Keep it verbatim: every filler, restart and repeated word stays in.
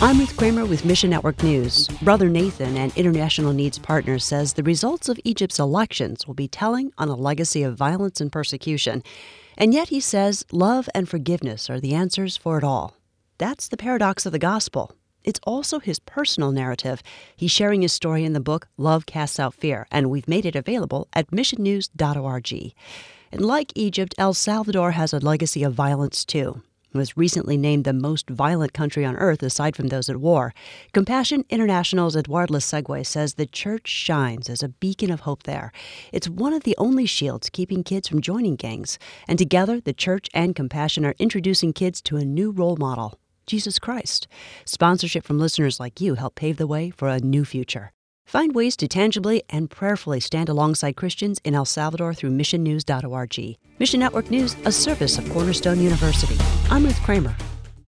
I'm Ruth Kramer with Mission Network News. Brother Nathan, an international needs partner, says the results of Egypt's elections will be telling on a legacy of violence and persecution. And yet he says love and forgiveness are the answers for it all. That's the paradox of the gospel. It's also his personal narrative. He's sharing his story in the book Love Casts Out Fear, and we've made it available at mission news dot org. And like Egypt, El Salvador has a legacy of violence too. It was recently named the most violent country on earth aside from those at war. Compassion International's Eduard Lesegwe says the church shines as a beacon of hope there. It's one of the only shields keeping kids from joining gangs. And together, the church and Compassion are introducing kids to a new role model, Jesus Christ. Sponsorship from listeners like you help pave the way for a new future. Find ways to tangibly and prayerfully stand alongside Christians in El Salvador through mission news dot org. Mission Network News, a service of Cornerstone University. I'm Ruth Kramer.